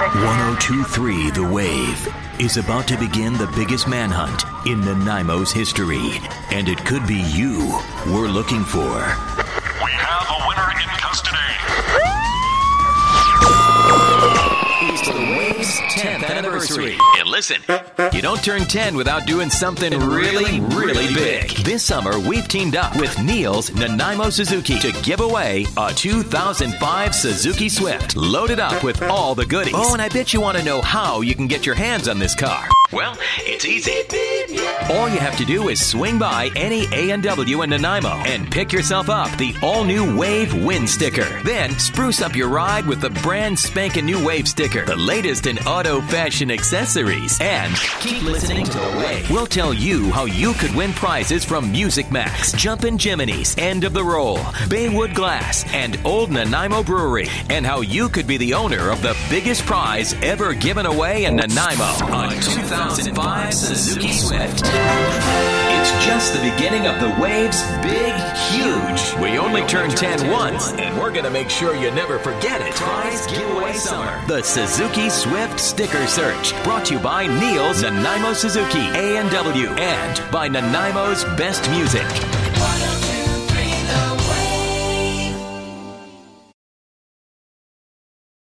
102.3 The Wave is about to begin the biggest manhunt in Nanaimo's history. And it could be you we're looking for. We have a winner in custody. It's the Wave's 10th anniversary. And listen, you don't turn 10 without doing something really, really big. This summer, we've teamed up with Neil's Nanaimo Suzuki to give away a 2005 Suzuki Swift, loaded up with all the goodies. Oh, and I bet you want to know how you can get your hands on this car. Well, it's easy. All you have to do is swing by any A&W in Nanaimo and pick yourself up the all-new Wave Wind sticker. Then spruce up your ride with the brand spanking new Wave sticker, the latest in auto fashion accessories. And keep listening to The Wave. We'll tell you how you could win prizes from Music Max, Jumpin' Jiminy's, End of the Roll, Baywood Glass, and Old Nanaimo Brewery, and how you could be the owner of the biggest prize ever given away in Nanaimo on 2005 Suzuki Swift. It's just the beginning of the Wave's big, huge. We only turn 10 once, and we're going to make sure you never forget it. Prize giveaway summer. The Suzuki Swift Sticker Search. Brought to you by Neil's Nanaimo Suzuki A&W and by Nanaimo's Best Music.